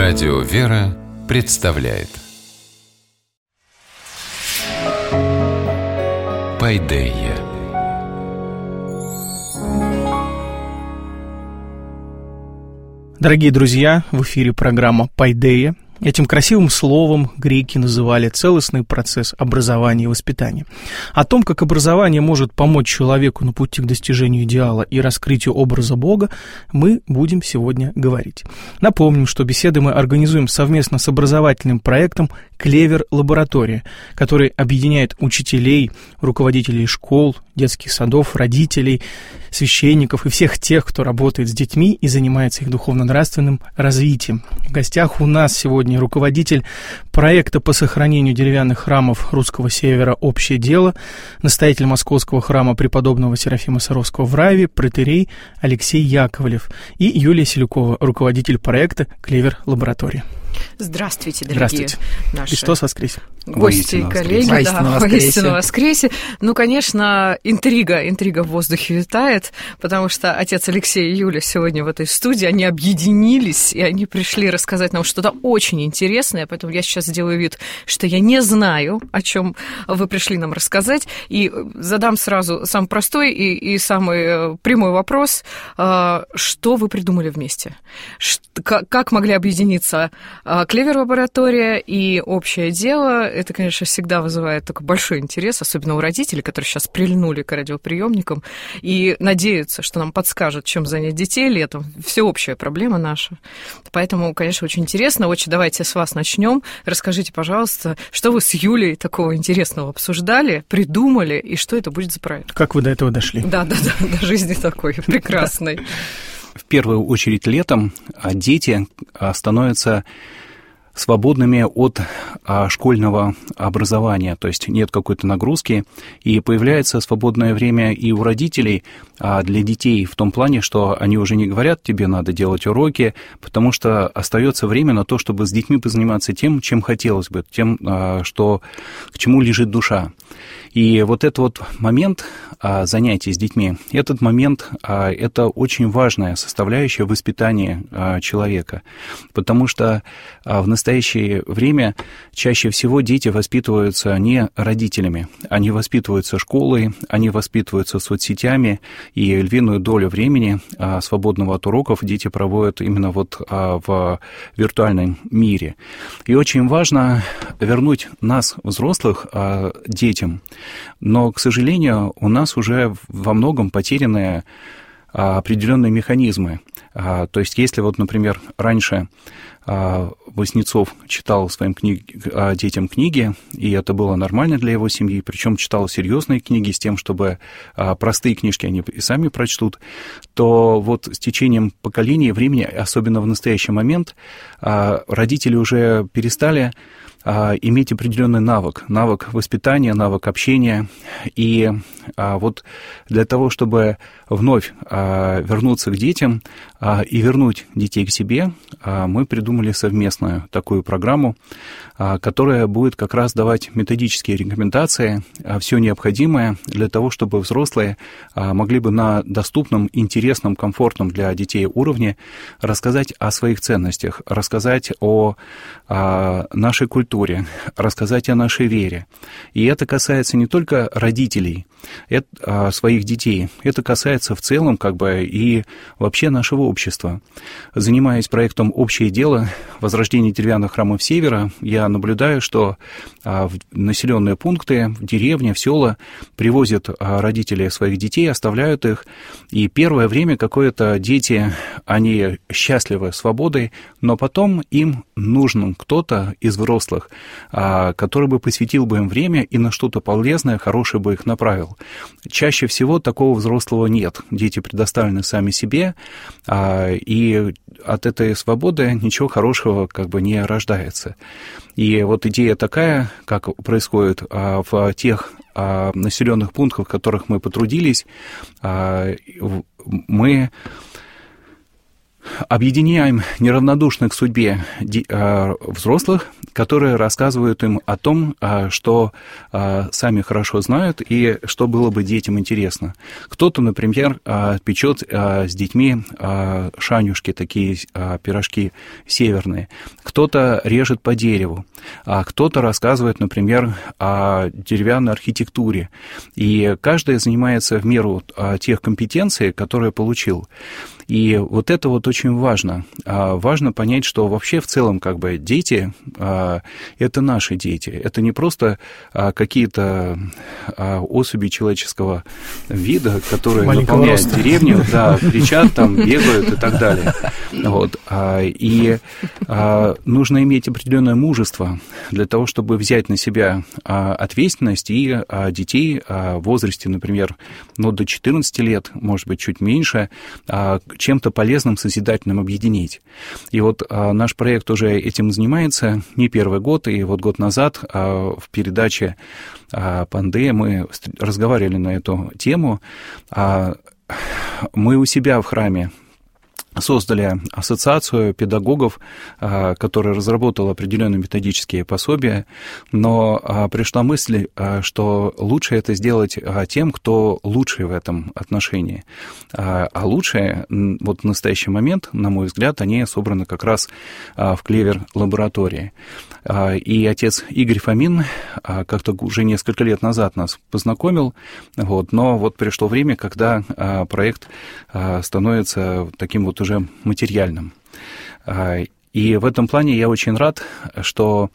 Радио «Вера» представляет Пайдея. Дорогие друзья, в эфире программа «Пайдея». Этим красивым словом греки называли целостный процесс образования и воспитания. О том, как образование может помочь человеку на пути к достижению идеала и раскрытию образа Бога, мы будем сегодня говорить. Напомним, что беседы мы организуем совместно с образовательным проектом «Клевер Лаборатория», который объединяет учителей, руководителей школ, детских садов, родителей, священников и всех тех, кто работает с детьми и занимается их духовно-нравственным развитием. В гостях у нас сегодня руководитель проекта по сохранению деревянных храмов Русского Севера «Общее дело», настоятель Московского храма преподобного Серафима Саровского в Раеве, протоиерей Алексей Яковлев, и Юлия Селюкова, руководитель проекта «Клевер Лаборатория». Здравствуйте, дорогие наши Христос воскресе. гости и коллеги. Воистину воскресе. Ну, конечно, интрига в воздухе витает, потому что отец Алексей и Юля сегодня в этой студии, они объединились, и они пришли рассказать нам что-то очень интересное, поэтому я сейчас сделаю вид, что я не знаю, о чем вы пришли нам рассказать, и задам сразу самый простой и самый прямой вопрос. Что вы придумали вместе? Как могли объединиться Клевер-лаборатория и общее дело? Это, конечно, всегда вызывает такой большой интерес, особенно у родителей, которые сейчас прильнули к радиоприемникам и надеются, что нам подскажут, чем занять детей летом. Всеобщая проблема наша. Поэтому, конечно, очень интересно. Давайте с вас начнем. Расскажите, пожалуйста, что вы с Юлей такого интересного обсуждали, придумали, и что это будет за проект? Как вы до этого дошли? Да, до жизни такой прекрасной. В первую очередь летом дети становятся свободными от школьного образования, то есть нет какой-то нагрузки, и появляется свободное время и у родителей для детей в том плане, что они уже не говорят, тебе надо делать уроки, потому что остается время на то, чтобы с детьми позаниматься тем, чем хотелось бы, тем, к чему лежит душа. И вот этот вот момент занятий с детьми, этот момент – это очень важная составляющая воспитания человека, потому что в настоящее время чаще всего дети воспитываются не родителями, они воспитываются школой, они воспитываются соцсетями, и львиную долю времени свободного от уроков дети проводят именно вот в виртуальном мире. И очень важно вернуть нас, взрослых, детям. Но, к сожалению, у нас уже во многом потеряны определенные механизмы. То есть, если вот, например, раньше Васнецов читал своим детям книги, и это было нормально для его семьи, причем читал серьезные книги с тем, чтобы простые книжки они и сами прочтут, то вот с течением поколений, времени, особенно в настоящий момент, родители уже перестали иметь определенный навык воспитания, навык общения. И вот для того, чтобы вновь вернуться к детям и вернуть детей к себе, мы придумали совместную такую программу, которая будет как раз давать методические рекомендации, все необходимое для того, чтобы взрослые могли бы на доступном, интересном, комфортном для детей уровне рассказать о своих ценностях, рассказать о нашей культуре, рассказать о нашей вере. И это касается не только родителей, своих детей, это касается в целом и вообще нашего общества. Занимаясь проектом «Общее дело. Возрождение деревянных храмов Севера», я наблюдаю, что в населенные пункты, в деревни, в села привозят родители своих детей, оставляют их, и первое время какое-то дети, они счастливы свободой, но потом им нужен кто-то из взрослых, который бы посвятил бы им время и на что-то полезное, хорошее бы их направил. Чаще всего такого взрослого нет. Дети предоставлены сами себе, и от этой свободы ничего хорошего не рождается. И вот идея такая, как происходит в тех населенных пунктах, в которых мы потрудились, мы объединяем неравнодушных к судьбе взрослых, которые рассказывают им о том, что сами хорошо знают и что было бы детям интересно. Кто-то, например, печет с детьми шанюшки, такие пирожки северные. Кто-то режет по дереву, а кто-то рассказывает, например, о деревянной архитектуре. И каждый занимается в меру тех компетенций, которые получил. И вот это вот очень важно. Важно понять, что вообще в целом как бы дети – это наши дети. Это не просто какие-то особи человеческого вида, которые наполняют деревню, да, кричат там, бегают и так далее. Вот. И нужно иметь определенное мужество для того, чтобы взять на себя ответственность и детей в возрасте, например, до 14 лет, может быть, чуть меньше, чем-то полезным, созидательным объединить. И вот наш проект уже этим занимается не первый год, и вот год назад в передаче «Пандея» мы разговаривали на эту тему. Мы у себя в храме создали ассоциацию педагогов, которая разработала определенные методические пособия, но пришла мысль, что лучше это сделать тем, кто лучший в этом отношении. А лучшие, вот в настоящий момент, на мой взгляд, они собраны как раз в Клевер-лаборатории. И отец Игорь Фомин как-то уже несколько лет назад нас познакомил, но вот пришло время, когда проект становится таким вот уже материальным. И в этом плане я очень рад, что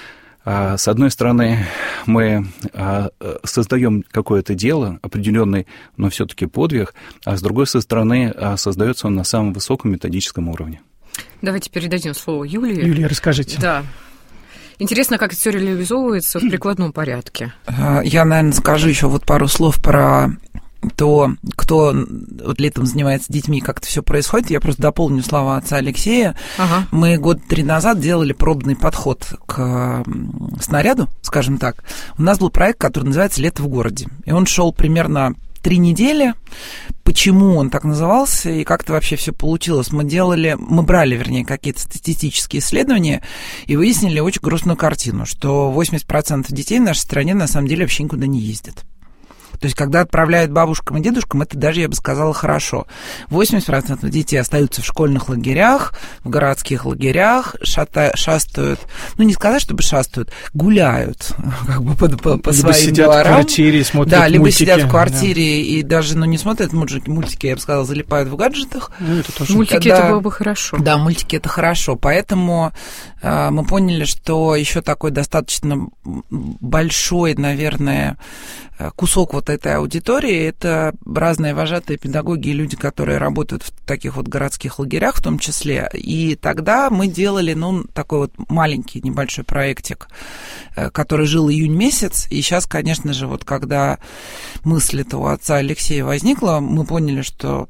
с одной стороны мы создаем какое-то дело, определенный, но все-таки подвиг, а с другой стороны создается он на самом высоком методическом уровне. Давайте передадим слово Юлии. Юлия, расскажите. Да. Интересно, как это все реализовывается в прикладном порядке. Я, наверное, скажу еще вот пару слов про то, кто вот летом занимается детьми, как это все происходит. Я просто дополню слова отца Алексея. Ага. Мы 3 года назад делали пробный подход к снаряду, скажем так. У нас был проект, который называется «Лето в городе». И он шел примерно 3 недели. Почему он так назывался и как это вообще все получилось? Мы брали какие-то статистические исследования и выяснили очень грустную картину, что 80% детей в нашей стране на самом деле вообще никуда не ездят. То есть, когда отправляют бабушкам и дедушкам, это даже, я бы сказала, хорошо. 80% детей остаются в школьных лагерях, в городских лагерях, шастают, не сказать, чтобы шастают, гуляют, как бы по своим сидят дворам. В квартире, смотрят да, либо мультики. Сидят в квартире и даже, не смотрят мультики, я бы сказала, залипают в гаджетах. Это тоже мультики это было бы хорошо. Да, мультики это хорошо. Поэтому мы поняли, что еще такой достаточно большой, наверное, кусок вот этой аудитории – это разные вожатые педагоги и люди, которые работают в таких вот городских лагерях в том числе. И тогда мы делали, такой вот маленький небольшой проектик, который жил июнь месяц. И сейчас, конечно же, вот когда мысль этого отца Алексея возникла, мы поняли, что,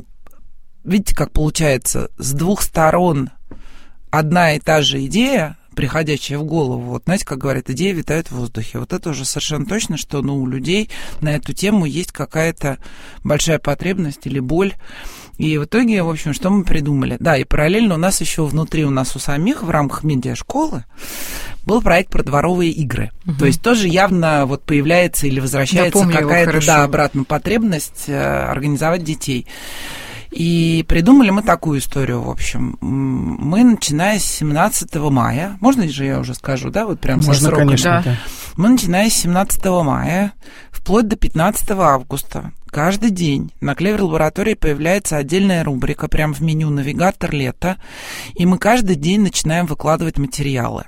видите, как получается, с двух сторон одна и та же идея, приходящая в голову, вот знаете, как говорят, идея витает в воздухе. Вот это уже совершенно точно, что у людей на эту тему есть какая-то большая потребность или боль. И в итоге, в общем, что мы придумали? Да, и параллельно у нас еще внутри, у самих в рамках медиашколы был проект про дворовые игры. То есть тоже явно вот появляется или возвращается какая-то обратная потребность организовать детей. И придумали мы такую историю, в общем. Мы, начиная с 17 мая, можно же я уже скажу, да, вот прям со сроком? Можно, конечно, да. Мы, начиная с 17 мая, вплоть до 15 августа, каждый день на Клевер-лаборатории появляется отдельная рубрика, прям в меню «Навигатор лета», и мы каждый день начинаем выкладывать материалы.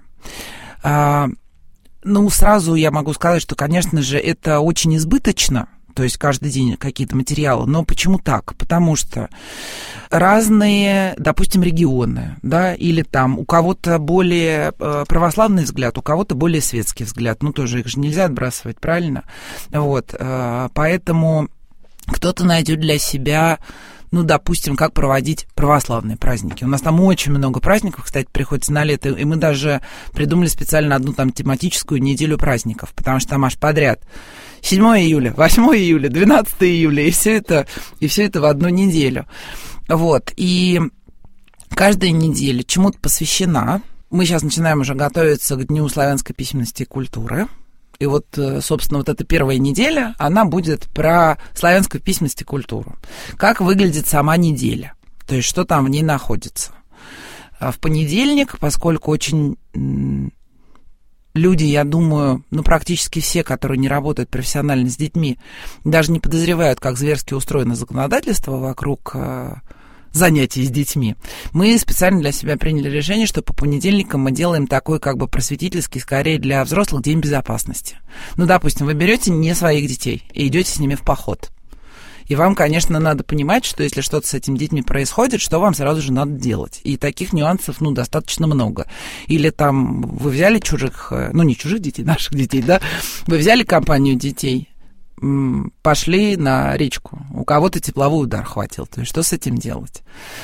Сразу я могу сказать, что, конечно же, это очень избыточно, то есть каждый день какие-то материалы. Но почему так? Потому что разные, допустим, регионы, да, или там у кого-то более православный взгляд, у кого-то более светский взгляд. Тоже их же нельзя отбрасывать, правильно? Вот, поэтому кто-то найдет для себя, допустим, как проводить православные праздники. У нас там очень много праздников, кстати, приходится на лето, и мы даже придумали специально одну там тематическую неделю праздников, потому что там аж подряд 7 июля, 8 июля, 12 июля, и все это в одну неделю. Вот, и каждая неделя чему-то посвящена. Мы сейчас начинаем уже готовиться к Дню славянской письменности и культуры. И вот, собственно, вот эта первая неделя, она будет про славянскую письменность и культуру. Как выглядит сама неделя, то есть что там в ней находится. В понедельник, поскольку очень люди, я думаю, практически все, которые не работают профессионально с детьми, даже не подозревают, как зверски устроено законодательство вокруг занятий с детьми, мы специально для себя приняли решение, что по понедельникам мы делаем такой как бы просветительский, скорее для взрослых, день безопасности. Допустим, вы берете не своих детей и идете с ними в поход. И вам, конечно, надо понимать, что если что-то с этими детьми происходит, что вам сразу же надо делать. И таких нюансов, достаточно много. Или там вы взяли чужих, не чужих детей, наших детей, да, вы взяли компанию детей, пошли на речку, у кого-то тепловой удар хватил, то есть что с этим делать?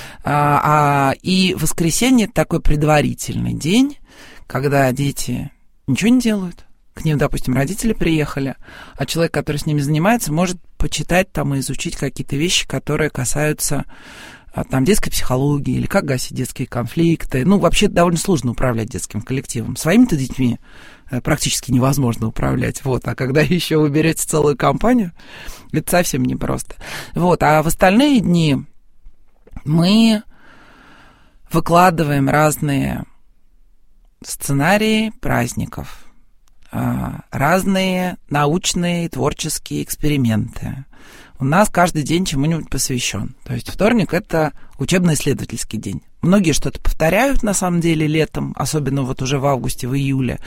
И воскресенье – это такой предварительный день, когда дети ничего не делают, к ним, допустим, родители приехали, а человек, который с ними занимается, может почитать там и изучить какие-то вещи, которые касаются детской психологии, или как гасить детские конфликты. Вообще довольно сложно управлять детским коллективом. Своими-то детьми практически невозможно управлять. А когда еще вы берете целую компанию, это совсем непросто. А в остальные дни мы выкладываем разные сценарии праздников, разные научные творческие эксперименты. У нас каждый день чему-нибудь посвящен. То есть вторник – это учебно-исследовательский день. Многие что-то повторяют, на самом деле, летом, особенно уже в августе, в июле.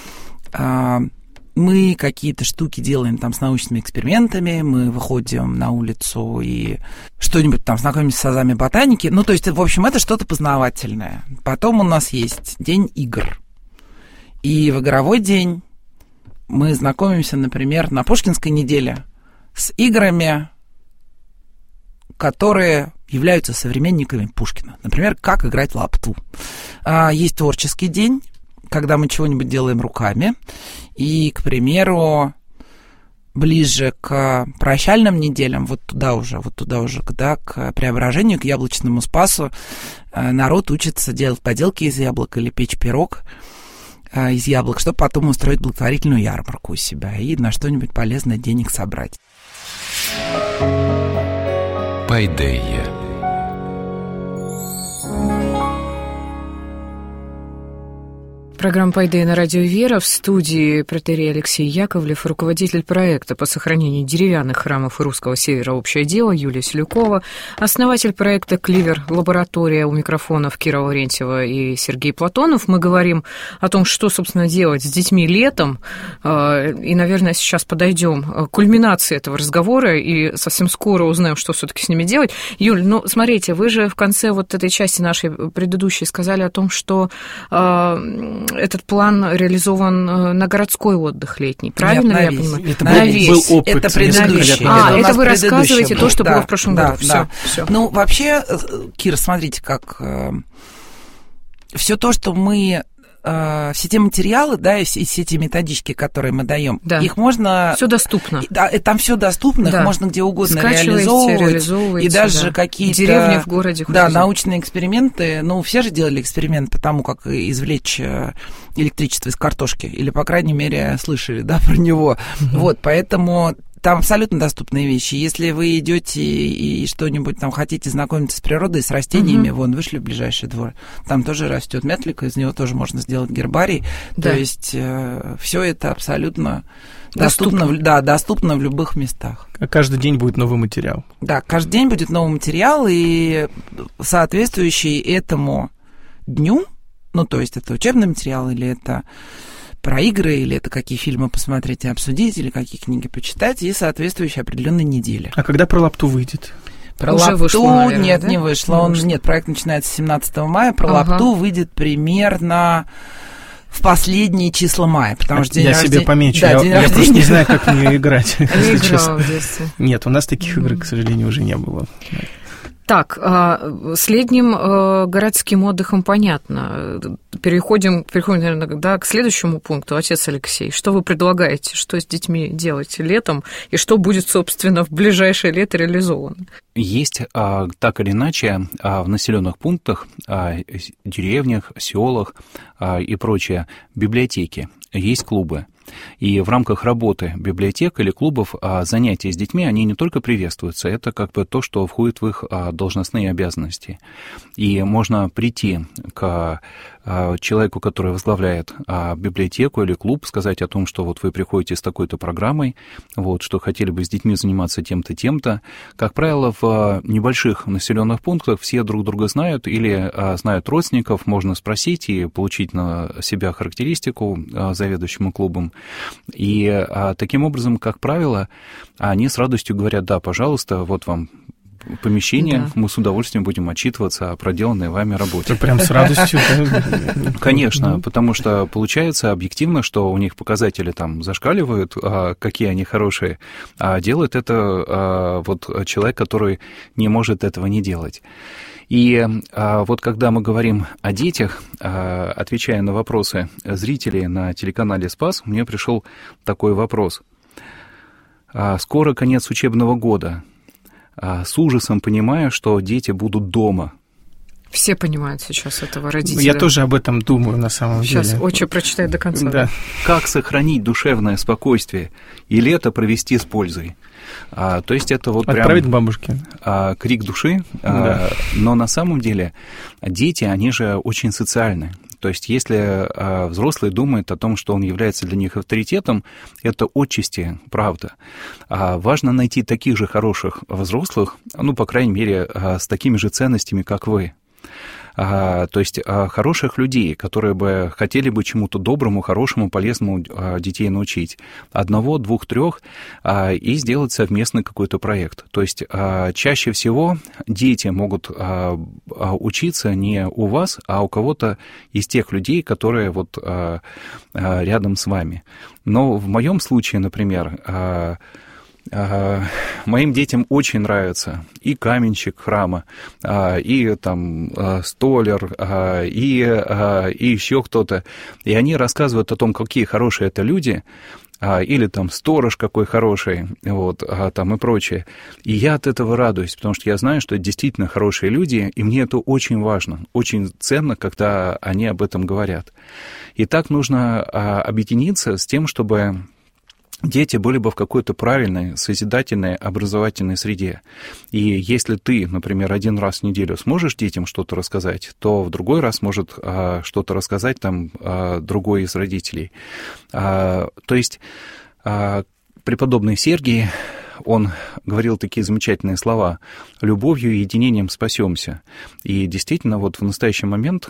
Мы какие-то штуки делаем там с научными экспериментами, мы выходим на улицу и что-нибудь там знакомимся с азами ботаники. То есть, в общем, это что-то познавательное. Потом у нас есть день игр. И в игровой день мы знакомимся, например, на Пушкинской неделе с играми, которые являются современниками Пушкина. Например, как играть в лапту. Есть творческий день, когда мы чего-нибудь делаем руками. И, к примеру, ближе к прощальным неделям, вот туда уже, когда к Преображению, к Яблочному Спасу, народ учится делать поделки из яблок или печь пирог из яблок, чтобы потом устроить благотворительную ярмарку у себя и на что-нибудь полезное денег собрать. Пайдея. Программа «Пайдея» на радио «Вера». В студии протоиерей Алексей Яковлев, руководитель проекта по сохранению деревянных храмов Русского Севера «Общее дело» Юлия Селюкова, основатель проекта «Кливер Лаборатория», у микрофонов Кира Лаврентьева и Сергей Платонов. Мы говорим о том, что, собственно, делать с детьми летом. И, наверное, сейчас подойдем к кульминации этого разговора и совсем скоро узнаем, что все-таки с ними делать. Юль, смотрите, вы же в конце вот этой части нашей предыдущей сказали о том, что этот план реализован на городской отдых летний. Правильно ли я понимаю? Это был опыт. Это предыдущий. Это вы рассказываете то, что было в прошлом году. Всё. Вообще, Кира, смотрите, как все то, что мы все те материалы, и все те методички, которые мы даем, их можно... Все доступно. Да, там все доступно, их можно где угодно реализовывать. И даже какие-то... Деревни в городе. Научные эксперименты. Все же делали эксперимент по тому, как извлечь электричество из картошки. Или, по крайней мере, слышали, про него. Поэтому... Там абсолютно доступные вещи. Если вы идете и что-нибудь там хотите знакомиться с природой, с растениями, вышли в ближайший двор. Там тоже растет мятлик, из него тоже можно сделать гербарий. Да. То есть все это абсолютно доступно в любых местах. А каждый день будет новый материал. Да, каждый день будет новый материал, и соответствующий этому дню, то есть это учебный материал или это про игры, или это какие фильмы посмотреть и обсудить, или какие книги почитать, и соответствующие определенной недели. А когда про лапту выйдет? Про лапту вышло, наверное, не вышло. Нет, проект начинается 17 мая. Про лапту выйдет примерно в последние числа мая, потому что день рождения... себе помечу, я просто не знаю, как в нее играть. Нет, у нас таких игр, к сожалению, уже не было. Так, с летним городским отдыхом понятно. Переходим, наверное, да, к следующему пункту. Отец Алексей, что вы предлагаете? Что с детьми делать летом? И что будет, собственно, в ближайшее лето реализовано? Есть так или иначе в населенных пунктах, деревнях, селах и прочее библиотеки, есть клубы. И в рамках работы библиотек или клубов занятия с детьми, они не только приветствуются, это как бы то, что входит в их должностные обязанности. И можно прийти к человеку, который возглавляет библиотеку или клуб, сказать о том, что вот вы приходите с такой-то программой, вот, что хотели бы с детьми заниматься тем-то, тем-то. Как правило, в небольших населенных пунктах все друг друга знают или знают родственников, можно спросить и получить на себя характеристику заведующему клубом. И таким образом, как правило, они с радостью говорят: да, пожалуйста, вот вам помещение, да. Мы с удовольствием будем отчитываться о проделанной вами работе. Это прям с радостью. Конечно, потому что получается объективно, что у них показатели там зашкаливают, какие они хорошие, а делает это вот человек, который не может этого не делать. И вот когда мы говорим о детях, отвечая на вопросы зрителей на телеканале «Спас», мне пришел такой вопрос. Скоро конец учебного года. С ужасом понимаю, что дети будут дома. Все понимают сейчас этого, родители. Я тоже об этом думаю, на самом деле. Сейчас отче прочитает до конца. Да. Как сохранить душевное спокойствие и лето провести с пользой? То есть это вот отправить прям... к бабушке. Крик души. Да. Но на самом деле дети, они же очень социальны. То есть если взрослый думает о том, что он является для них авторитетом, это отчасти правда. Важно найти таких же хороших взрослых, ну, по крайней мере, с такими же ценностями, как вы. То есть хороших людей, которые бы хотели бы чему-то доброму, хорошему, полезному детей научить. 1, 2, 3 и сделать совместный какой-то проект. То есть чаще всего дети могут учиться не у вас, а у кого-то из тех людей, которые вот рядом с вами. Но в моем случае, например, моим детям очень нравится и каменщик храма, и там столяр, и еще кто-то. И они рассказывают о том, какие хорошие это люди, или там сторож какой хороший, вот, там и прочее. И я от этого радуюсь, потому что я знаю, что это действительно хорошие люди, и мне это очень важно, очень ценно, когда они об этом говорят. И так нужно объединиться с тем, чтобы дети были бы в какой-то правильной, созидательной, образовательной среде. И если ты, например, 1 раз в неделю сможешь детям что-то рассказать, то в другой раз может что-то рассказать там другой из родителей. То есть преподобный Сергий, он говорил такие замечательные слова: «Любовью и единением спасемся». И действительно, вот в настоящий момент,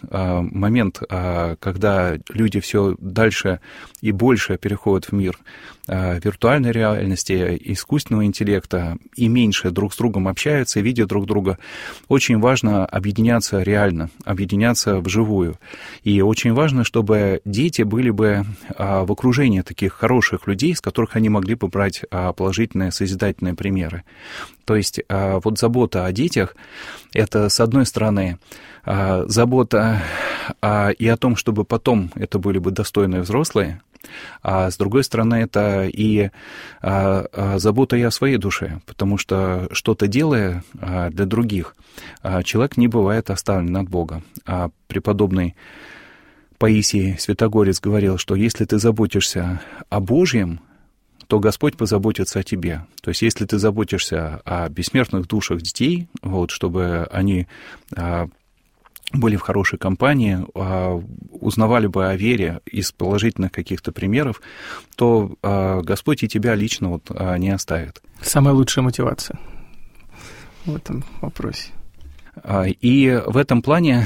когда люди все дальше и больше переходят в мир виртуальной реальности, искусственного интеллекта, и меньше друг с другом общаются, видят друг друга, очень важно объединяться реально, объединяться вживую. И очень важно, чтобы дети были бы в окружении таких хороших людей, с которых они могли бы брать положительные, созидательные примеры. То есть вот забота о детях — это, с одной стороны, забота и о том, чтобы потом это были бы достойные взрослые, а с другой стороны, это и забота и о своей душе, потому что что-то делая для других, человек не бывает оставлен от Бога. Преподобный Паисий Святогорец говорил, что если ты заботишься о Божьем, то Господь позаботится о тебе. То есть если ты заботишься о бессмертных душах детей, вот, чтобы они были в хорошей компании, узнавали бы о вере из положительных каких-то примеров, то Господь и тебя лично вот не оставит. Самая лучшая мотивация в этом вопросе. И в этом плане,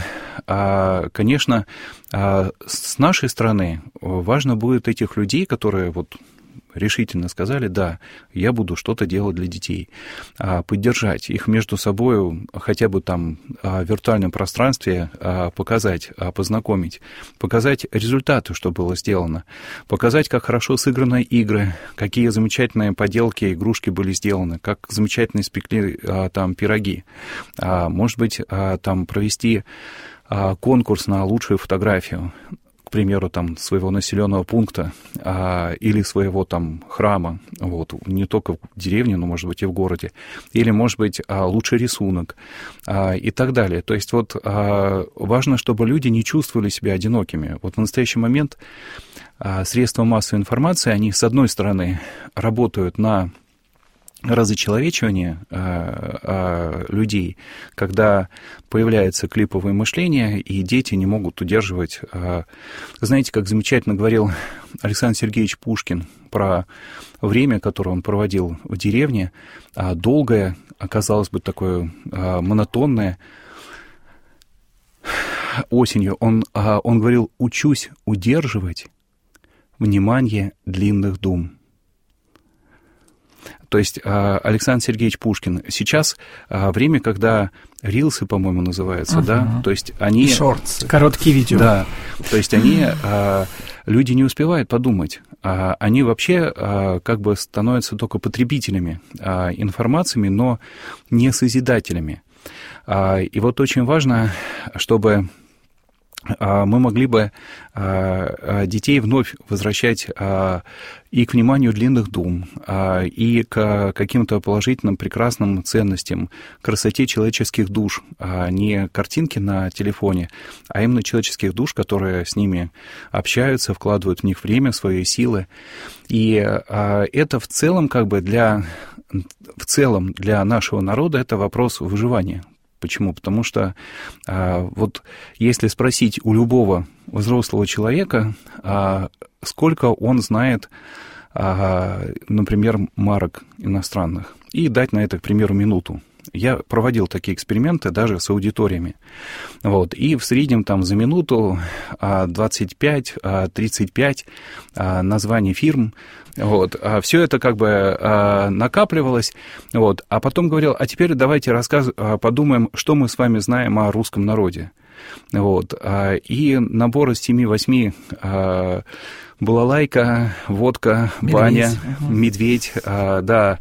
конечно, с нашей стороны важно будет этих людей, которые вот решительно сказали: да, я буду что-то делать для детей, поддержать их между собой, хотя бы там в виртуальном пространстве показать, познакомить, показать результаты, что было сделано, показать, как хорошо сыграны игры, какие замечательные поделки, игрушки были сделаны, как замечательно испекли там пироги, может быть, там провести конкурс на лучшую фотографию, к примеру, там, своего населенного пункта или своего там храма, вот, не только в деревне, но, может быть, и в городе, или, может быть, лучший рисунок и так далее. То есть вот важно, чтобы люди не чувствовали себя одинокими. Вот в настоящий момент средства массовой информации, они, с одной стороны, работают на разочеловечивание людей, когда появляется клиповое мышление, и дети не могут удерживать. Знаете, как замечательно говорил Александр Сергеевич Пушкин про время, которое он проводил в деревне, долгое, оказалось бы, такое монотонное. Осенью он говорил: «Учусь удерживать внимание длинных дум». То есть Александр Сергеевич Пушкин. Сейчас время, когда рилсы, по-моему, называются, да, то есть они... Шортсы. Короткие видео. Да, то есть они, люди не успевают подумать, они вообще как бы становятся только потребителями информации, но не созидателями. И вот очень важно, чтобы мы могли бы детей вновь возвращать и к вниманию длинных дум, и к каким-то положительным, прекрасным ценностям, красоте человеческих душ, не картинки на телефоне, а именно человеческих душ, которые с ними общаются, вкладывают в них время, свои силы. И это в целом как бы для нашего народа это вопрос выживания. Почему? Потому что вот если спросить у любого взрослого человека, сколько он знает, например, марок иностранных, и дать на это, к примеру, минуту. Я проводил такие эксперименты даже с аудиториями. Вот, и в среднем там за минуту 25-35 названий фирм. Вот, все это как бы накапливалось. Вот, а потом говорил: а теперь давайте подумаем, что мы с вами знаем о русском народе. Вот, и набор из 7-8 балалайка, водка, баня, медведь, да,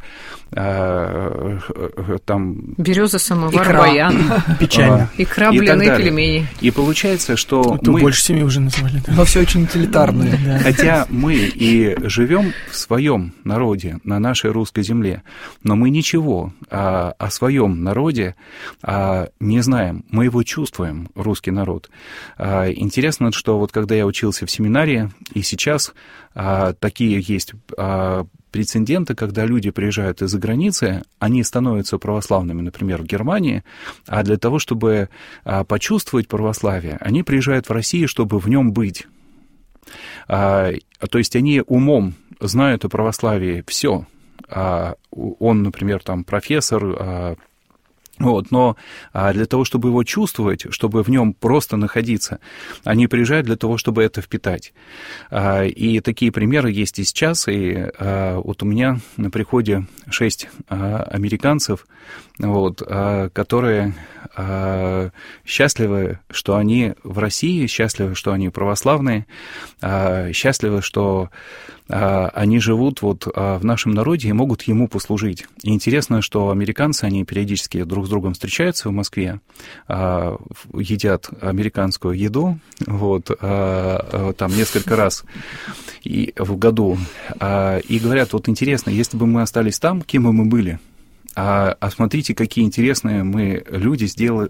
там... Береза, самовар, баян. Печально. Икра, блины, пельмени. И получается, что мы... больше 7 уже назвали. Да. Но все очень утилитарное. Да. Хотя мы и живем в своем народе, на нашей русской земле, но мы ничего о своем народе не знаем. Мы его чувствуем, русский народ. Интересно, что вот когда я учился в семинарии, и сейчас такие есть прецеденты, когда люди приезжают из-за границы, они становятся православными, например, в Германии, а для того, чтобы почувствовать православие, они приезжают в Россию, чтобы в нем быть. То есть они умом знают о православии все. Он, например, там профессор, вот, но для того, чтобы его чувствовать, чтобы в нем просто находиться, они приезжают для того, чтобы это впитать. И такие примеры есть и сейчас. И вот у меня на приходе 6 американцев, вот, которые счастливы, что они в России, счастливы, что они православные, счастливы, что они живут вот в нашем народе и могут ему послужить. И интересно, что американцы, они периодически друг с другом встречаются в Москве, едят американскую еду, вот, там несколько раз в году, и говорят: вот интересно, если бы мы остались там, кем бы мы были? А смотрите, какие интересные мы люди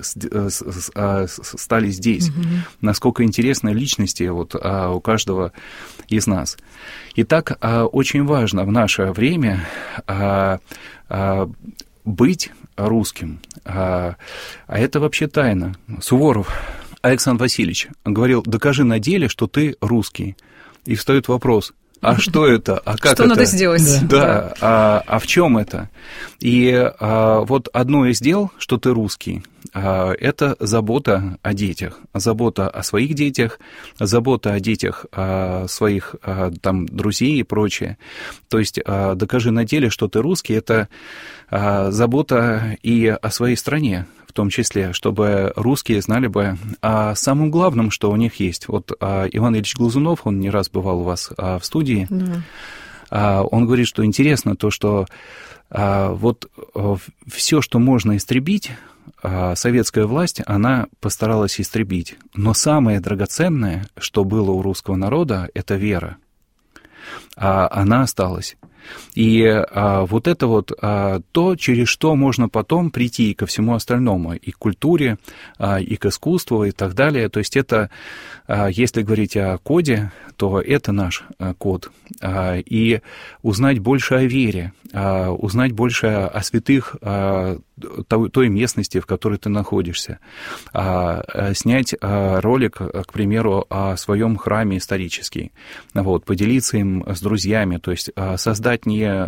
стали здесь. Насколько интересные личности вот, у каждого из нас. Итак, очень важно в наше время быть русским. А это вообще тайна. Суворов Александр Васильевич говорил: докажи на деле, что ты русский. И встает вопрос: а что это, а как это? Что надо сделать? Да, а в чем это? И вот одно из дел, что ты русский, это забота о детях, забота о своих детях, забота о детях своих там друзей и прочее. То есть докажи на деле, что ты русский, это забота и о своей стране, в том числе, чтобы русские знали бы о самом главном, что у них есть. Вот Иван Ильич Глазунов, он не раз бывал у вас в студии, он говорит, что интересно то, что вот все, что можно истребить, советская власть, она постаралась истребить. Но самое драгоценное, что было у русского народа, это вера. Она осталась. И вот это вот то, через что можно потом прийти ко всему остальному, и к культуре, и к искусству, и так далее. То есть это, если говорить о коде, то это наш код. И узнать больше о вере, узнать больше о святых той местности, в которой ты находишься, снять ролик, к примеру, о своем храме исторический, вот, поделиться им с друзьями, то есть создать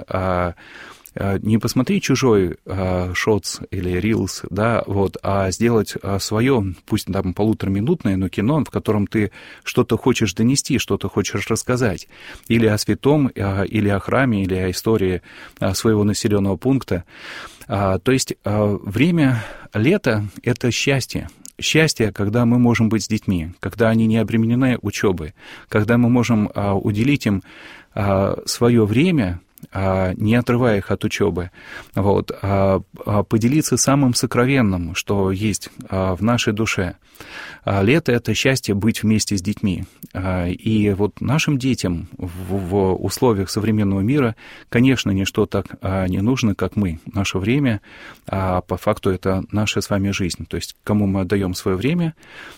не посмотреть чужой шотс или рилс, да, вот, а сделать свое, пусть там полутораминутное, но кино, в котором ты что-то хочешь донести, что-то хочешь рассказать, или о святом, или о храме, или о истории своего населенного пункта. То есть время лета — это счастье. Счастье, когда мы можем быть с детьми, когда они не обременены учебой, когда мы можем уделить им свое время, не отрывая их от учебы, вот, поделиться самым сокровенным, что есть в нашей душе. Лето — это счастье быть вместе с детьми. И вот нашим детям в условиях современного мира, конечно, ничто так не нужно, как мы. Наше время, по факту, это наша с вами жизнь. То есть кому мы отдаем свое время,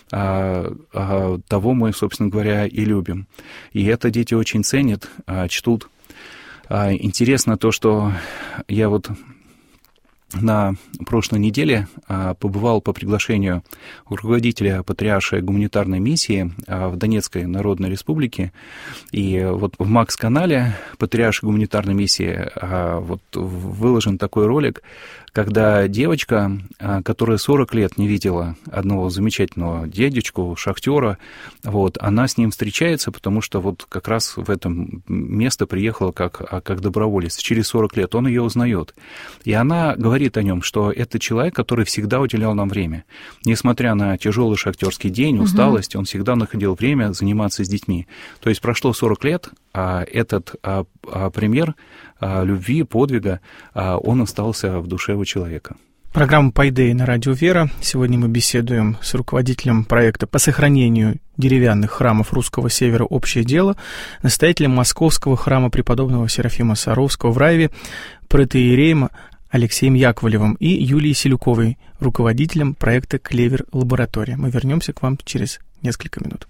того мы, собственно говоря, и любим. И это дети очень ценят, чтут. Интересно то, что я вот на прошлой неделе побывал по приглашению руководителя патриаршей гуманитарной миссии в Донецкой Народной Республике. И вот в МАКС-канале патриаршей гуманитарной миссии вот выложен такой ролик, когда девочка, которая 40 лет не видела одного замечательного дядечку, шахтера, вот, она с ним встречается, потому что вот как раз в это место приехала как доброволец. Через 40 лет он ее узнает. И она говорит о нем, что это человек, который всегда уделял нам время. Несмотря на тяжелый шахтерский день, усталость, он всегда находил время заниматься с детьми. То есть прошло 40 лет, а этот пример любви, подвига, он остался в душе у человека. Программа «Пайдея» на радио «Вера». Сегодня мы беседуем с руководителем проекта по сохранению деревянных храмов Русского Севера «Общее дело», настоятелем Московского храма преподобного Серафима Саровского в Раеве, протоиереем Алексеем Яковлевым и Юлией Селюковой, руководителем проекта «Клевер Лаборатория». Мы вернемся к вам через несколько минут.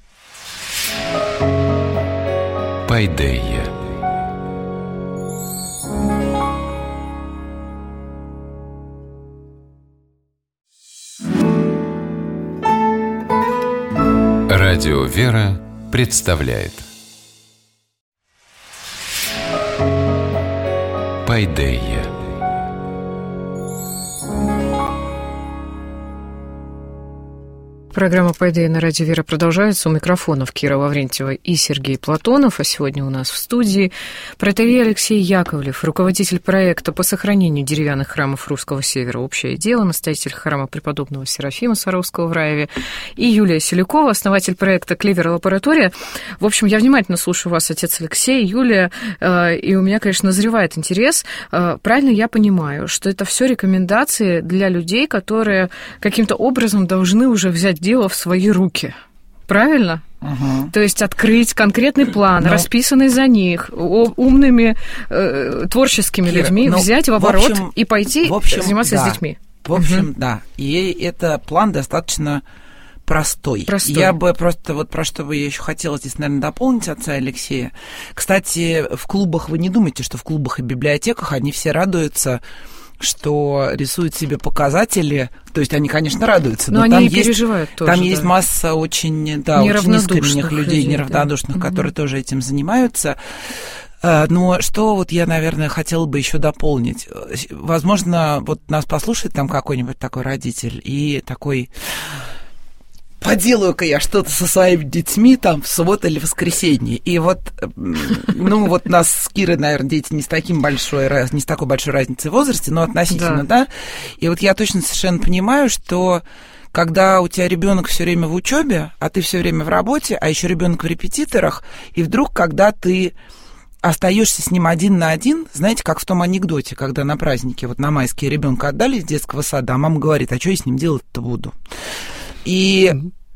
Пайдея. Радио «Вера» представляет Пайдея. Программа «Пайдея» на радио «Вера» продолжается. У микрофонов Кира Лаврентьева и Сергей Платонов. А сегодня у нас в студии протоиерей Алексей Яковлев, руководитель проекта по сохранению деревянных храмов Русского Севера «Общее дело», настоятель храма преподобного Серафима Саровского в Раеве, и Юлия Селюкова, основатель проекта «Клевер Лаборатория». В общем, я внимательно слушаю вас, отец Алексей, Юлия, и у меня, конечно, назревает интерес. Правильно я понимаю, что это все рекомендации для людей, которые каким-то образом должны уже взять дело в свои руки. Правильно? Угу. То есть открыть конкретный план, расписанный за них, умными, творческими людьми, взять в оборот и пойти заниматься с детьми. В общем, да. И это план достаточно простой. Я бы просто, вот про что бы я еще хотела здесь, наверное, дополнить отца Алексея. Кстати, в клубах, вы не думайте, что в клубах и библиотеках они все радуются что рисуют себе показатели, то есть они, конечно, радуются, но они там переживают тоже. Там есть масса очень искренних людей, неравнодушных, которые тоже этим занимаются. Но что вот я, наверное, хотела бы еще дополнить. Возможно, вот нас послушает там какой-нибудь такой родитель и такой: поделаю-ка я что-то со своими детьми там в субботу или воскресенье. И вот, вот нас с Кирой, наверное, дети не с такой большой разницей в возрасте, но относительно, да. И вот я точно совершенно понимаю, что когда у тебя ребенок все время в учебе, а ты все время в работе, а еще ребенок в репетиторах, и вдруг, когда ты остаешься с ним один на один, знаете, как в том анекдоте, когда на празднике, вот на майские ребенка отдали из детского сада, а мама говорит: а что я с ним делать-то буду? И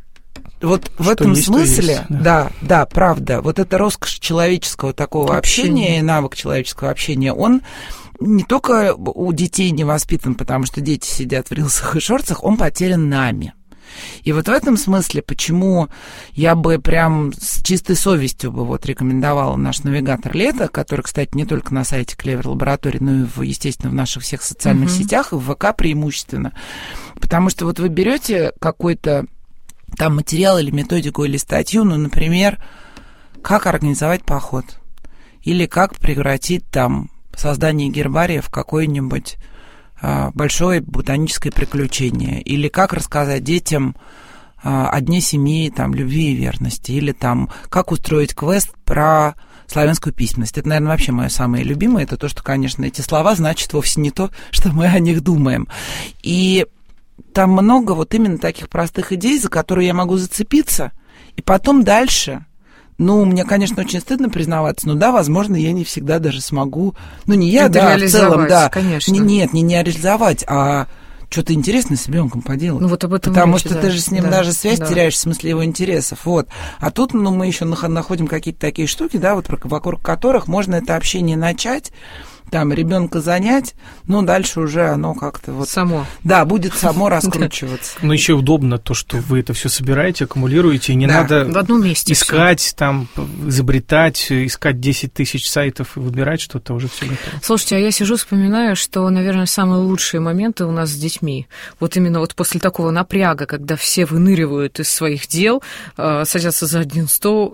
вот в этом смысле, да, правда, вот эта роскошь человеческого такого общения и навык человеческого общения, он не только у детей не воспитан, потому что дети сидят в рилсах и шортсах, он потерян нами. И вот в этом смысле, почему я бы прям с чистой совестью бы вот рекомендовала наш навигатор лета, который, кстати, не только на сайте Клевер Лаборатории, но и, естественно, в наших всех социальных сетях, и в ВК преимущественно. Потому что вот вы берете какой-то там материал или методику или статью, например, как организовать поход, или как превратить там создание гербария в какое-нибудь большое ботаническое приключение, или как рассказать детям о Дне семьи, там, любви и верности, или там как устроить квест про славянскую письменность. Это, наверное, вообще мое самое любимое, это то, что, конечно, эти слова значат вовсе не то, что мы о них думаем. И там много вот именно таких простых идей, за которые я могу зацепиться, и потом дальше... мне, конечно, очень стыдно признаваться, но да, возможно, я не всегда даже смогу, не я, да, в целом, да, конечно. Нет, не реализовать, а что-то интересное с ребенком поделать. Вот об этом потому речь, что ты же с ним даже связь теряешь в смысле его интересов, вот. А тут, мы еще находим какие-то такие штуки, да, вот вокруг которых можно это общение начать, там, ребенка занять, дальше уже оно как-то вот... Само. Да, будет само раскручиваться. Еще удобно то, что вы это все собираете, аккумулируете, и не надо в одном месте искать, там, изобретать, искать 10 тысяч сайтов и выбирать что-то, уже все готово. Слушайте, а я сижу, вспоминаю, что, наверное, самые лучшие моменты у нас с детьми. Вот именно вот после такого напряга, когда все выныривают из своих дел, садятся за один стол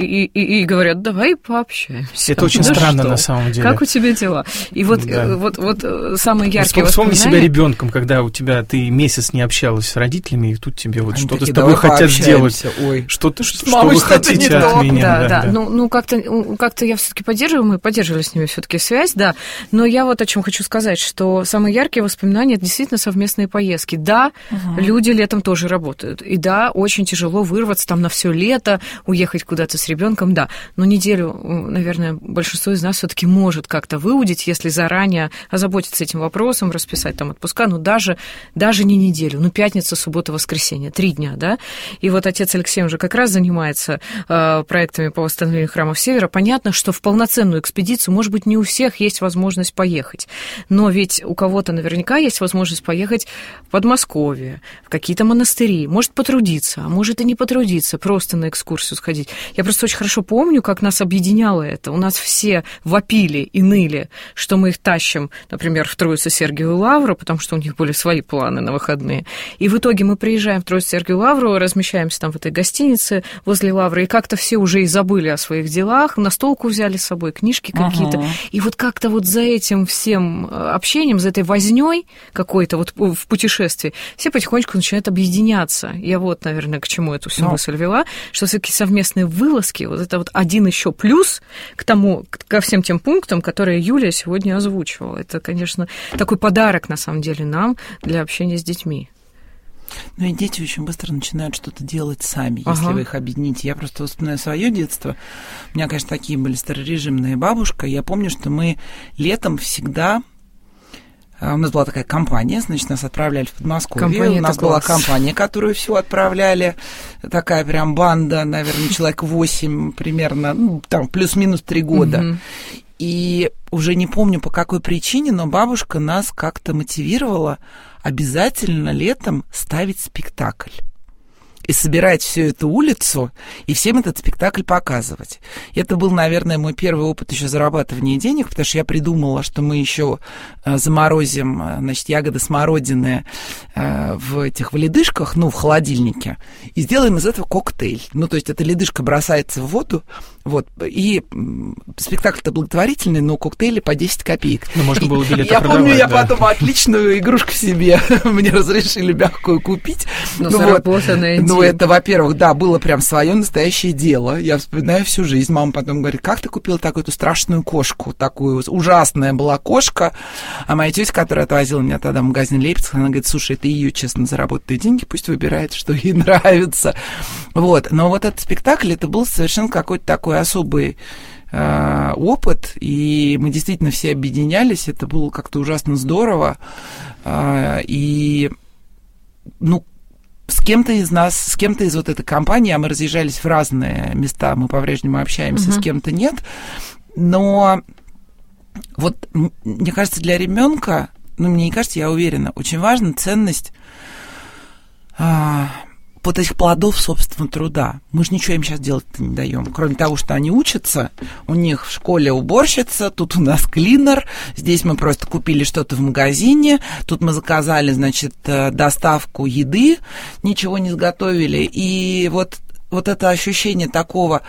и говорят: давай пообщаемся. Это очень странно на самом деле. Как у тебя дела? И вот самые яркие воспоминания... Вспомни себя ребенком, когда ты месяц не общалась с родителями, и тут тебе вот что-то с тобой хотят сделать. Ой, что вы хотите от меня. Да. Как-то я все-таки поддерживаю, мы поддерживали с ними все-таки связь, да. Но я вот о чем хочу сказать, что самые яркие воспоминания — это действительно совместные поездки. Да, люди летом тоже работают. И да, очень тяжело вырваться там на все лето, уехать куда-то с ребенком, да. Но неделю, наверное, большинство из нас все-таки может как-то выудить, если заранее озаботиться этим вопросом, расписать там отпуска, даже не неделю, пятница, суббота, воскресенье, 3 дня, да. И вот отец Алексей уже как раз занимается проектами по восстановлению храмов Севера. Понятно, что в полноценную экспедицию, может быть, не у всех есть возможность поехать, но ведь у кого-то наверняка есть возможность поехать в Подмосковье, в какие-то монастыри, может потрудиться, а может и не потрудиться, просто на экскурсию сходить. Я просто очень хорошо помню, как нас объединяло это. У нас все вопили и ныли, что мы их тащим, например, в Троице-Сергиевую Лавру, потому что у них были свои планы на выходные. И в итоге мы приезжаем в Троице-Сергиевую Лавру, размещаемся там в этой гостинице возле Лавры, и как-то все уже и забыли о своих делах, настолку взяли с собой, книжки какие-то. И вот как-то вот за этим всем общением, за этой вознёй какой-то вот в путешествии, все потихонечку начинают объединяться. Я вот, наверное, к чему эту всю мысль вела, что все-таки совместные вылазки, вот это вот один еще плюс ко всем тем пунктам, которые Юлия сегодня озвучивала. Это, конечно, такой подарок, на самом деле, нам для общения с детьми. И дети очень быстро начинают что-то делать сами, если вы их объедините. Я просто вспоминаю свое детство. У меня, конечно, такие были старорежимные бабушка. Я помню, что мы летом всегда... У нас была такая компания, значит, нас отправляли в Подмосковье. У нас была компания, которую всю отправляли. Такая прям банда, наверное, человек 8 примерно, там плюс-минус 3 года. И уже не помню, по какой причине, но бабушка нас как-то мотивировала обязательно летом ставить спектакль. и собирать всю эту улицу и всем этот спектакль показывать. И это был, наверное, мой первый опыт еще зарабатывания денег, потому что я придумала, что мы еще заморозим, значит, ягоды смородины в этих ледышках, в холодильнике, и сделаем из этого коктейль. То есть эта ледышка бросается в воду, и спектакль-то благотворительный, но коктейли по 10 копеек. Можно было билеты я продавать, помню, я потом отличную игрушку себе мне разрешили мягкую купить. Заработанная идея. Это, во-первых, да, было прям свое настоящее дело. Я вспоминаю всю жизнь. Мама потом говорит: как ты купила такую-то страшную кошку? Такую ужасная была кошка. А моя тетя, которая отвозила меня тогда в магазин Лейпциг, она говорит: слушай, это ее честно заработанные деньги, пусть выбирает, что ей нравится. Но этот спектакль, это был совершенно какой-то такой особый опыт, и мы действительно все объединялись, это было как-то ужасно здорово, и, с кем-то из нас, с кем-то из этой компании, а мы разъезжались в разные места, мы по-прежнему общаемся, с кем-то нет, но мне кажется, для ребенка, мне не кажется, я уверена, очень важна ценность этих плодов собственного труда. Мы же ничего им сейчас делать-то не даем. Кроме того, что они учатся, у них в школе уборщица, тут у нас клинер, здесь мы просто купили что-то в магазине, тут мы заказали, значит, доставку еды, ничего не сготовили. И вот это ощущение такого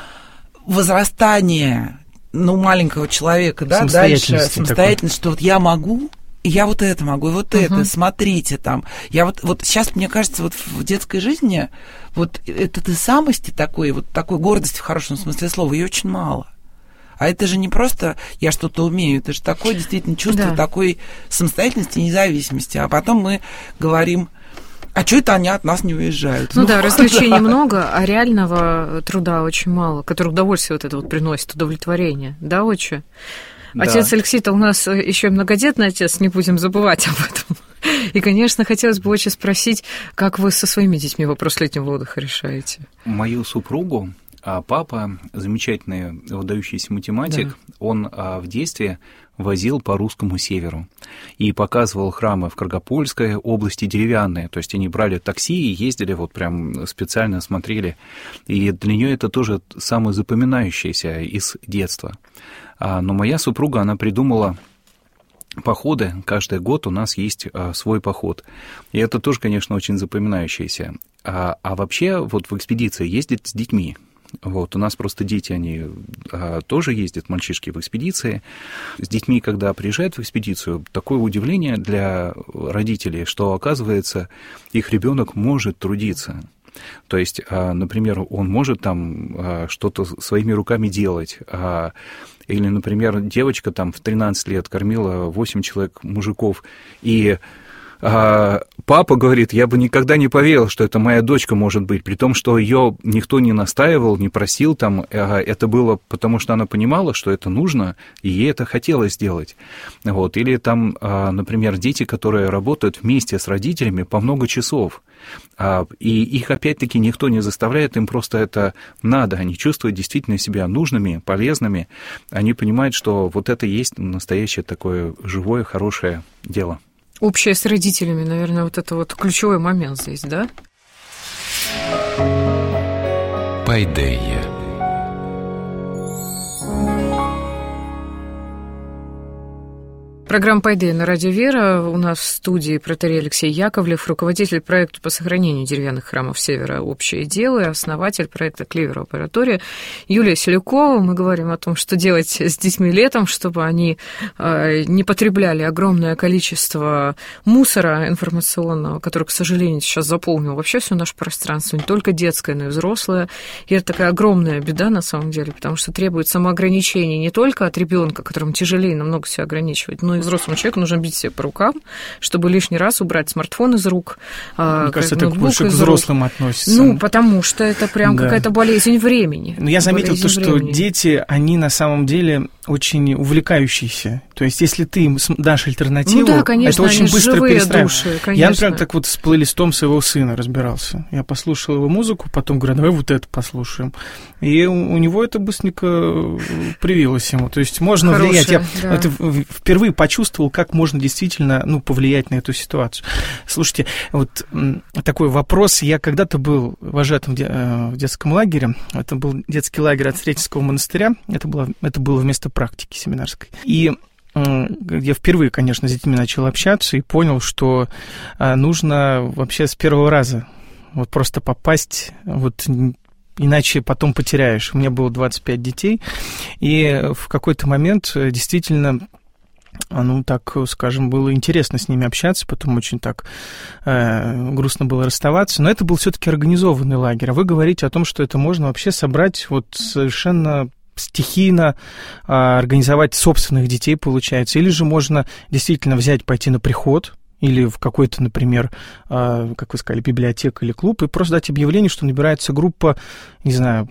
возрастания, маленького человека, да, дальше самостоятельность, что я могу, и я это могу, и это, смотрите там. Я сейчас, мне кажется, в детской жизни этой самости такой гордости в хорошем смысле слова, ее очень мало. А это же не просто я что-то умею, это же такое действительно чувство такой самостоятельности и независимости. А потом мы говорим: а что это они от нас не уезжают? Развлечений много, а реального труда очень мало, который удовольствие приносит, удовлетворение. Да, отче? Да. Отец Алексей-то у нас еще и многодетный отец, не будем забывать об этом. И, конечно, хотелось бы очень спросить, как вы со своими детьми вопрос летнего отдыха решаете? Мою супругу, папа, замечательный выдающийся математик, он в детстве возил по русскому северу и показывал храмы в Каргопольской области деревянные, то есть они брали такси и ездили прям специально смотрели, и для нее это тоже самое запоминающееся из детства. Но моя супруга, она придумала походы, каждый год у нас есть свой поход, и это тоже, конечно, очень запоминающееся. А вообще в экспедиции ездить с детьми. У нас просто дети, они тоже ездят, мальчишки, в экспедиции. С детьми, когда приезжают в экспедицию, такое удивление для родителей, что, оказывается, их ребенок может трудиться. То есть, например, он может там что-то своими руками делать. Или, например, девочка там в 13 лет кормила 8 человек мужиков, и папа говорит: я бы никогда не поверил, что это моя дочка может быть, при том, что ее никто не настаивал, не просил, это было потому, что она понимала, что это нужно, и ей это хотелось сделать. Или там, например, дети, которые работают вместе с родителями по много часов, и их опять-таки никто не заставляет, им просто это надо, они чувствуют действительно себя нужными, полезными, они понимают, что это и есть настоящее такое живое, хорошее дело. Общее с родителями, наверное, это ключевой момент здесь, да? Пайдея. Программа «Пайдея» на радио «Вера». У нас в студии протоиерей Алексей Яковлев, руководитель проекта по сохранению деревянных храмов Севера «Общее дело» и основатель проекта «Клевер Лаборатория» Юлия Селюкова. Мы говорим о том, что делать с детьми летом, чтобы они не потребляли огромное количество мусора информационного, который, к сожалению, сейчас заполнил вообще все наше пространство, не только детское, но и взрослое. И это такая огромная беда на самом деле, потому что требует самоограничения не только от ребенка, которому тяжелее намного себя ограничивать, но и взрослому человеку нужно бить себя по рукам, чтобы лишний раз убрать смартфон из рук, мне кажется, это больше к взрослым относится. Потому что это прям какая-то болезнь времени. Но я заметил то, что дети, они на самом деле очень увлекающийся. То есть, если ты им дашь альтернативу, ну да, конечно, это очень быстро перестраивается. Я, например, так вот с плейлистом своего сына разбирался. Я послушал его музыку, потом говорю, давай вот это послушаем. И у него это быстренько привилось ему. То есть, можно влиять. Я это впервые почувствовал, как можно действительно повлиять на эту ситуацию. Слушайте, вот такой вопрос. Я когда-то был вожатым в детском лагере. Это был детский лагерь от Сретенского монастыря. Это было вместо практики семинарской. И я впервые, конечно, с детьми начал общаться и понял, что нужно вообще с первого раза вот просто попасть, вот иначе потом потеряешь. У меня было 25 детей, и в какой-то момент действительно, так скажем, было интересно с ними общаться, потом очень так грустно было расставаться, но это был все-таки организованный лагерь. А вы говорите о том, что это можно вообще собрать вот совершенно стихийно, организовать собственных детей, получается, или же можно действительно взять, пойти на приход, или в какой-то, например, как вы сказали, библиотека или клуб, и просто дать объявление, что набирается группа, не знаю,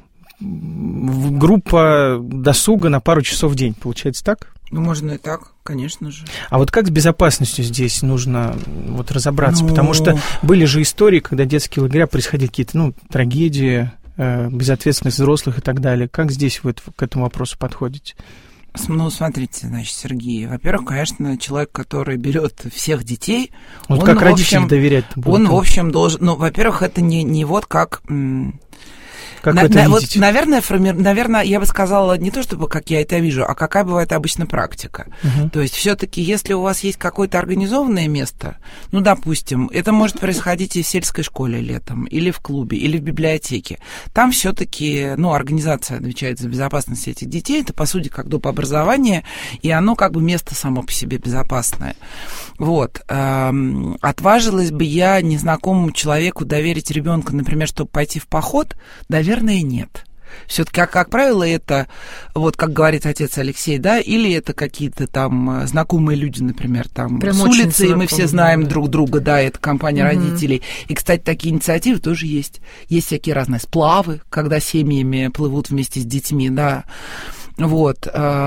группа досуга на пару часов в день. Получается так? Ну, можно и так, конечно же. А вот как с безопасностью здесь нужно вот разобраться? Потому что были же истории, когда детские лагеря происходили какие-то, трагедии, безответственность взрослых и так далее. Как здесь вы к этому вопросу подходите? Смотрите, значит, Сергей, во-первых, конечно, человек, который берет всех детей, вот он, как родитель доверять будет? Он, в общем, должен... во-первых, это не вот как... Как вы это вот, видите? наверное, я бы сказала не то, чтобы как я это вижу, а какая бывает обычно практика. То есть все-таки, если у вас есть какое-то организованное место, допустим, это может происходить и в сельской школе летом, или в клубе, или в библиотеке. Там все-таки, организация отвечает за безопасность этих детей. Это, по сути, как доп. Образование, и оно как бы место само по себе безопасное. Вот. Отважилась бы я незнакомому человеку доверить ребенка, например, чтобы пойти в поход? Наверное, нет. Все-таки, как правило, это, вот как говорит отец Алексей, да, или это какие-то там знакомые люди, например, там прям с улицы, и мы все знаем друг друга, да, это компания родителей. И, кстати, такие инициативы тоже есть. Есть всякие разные сплавы, когда семьями плывут вместе с детьми, да. Вот.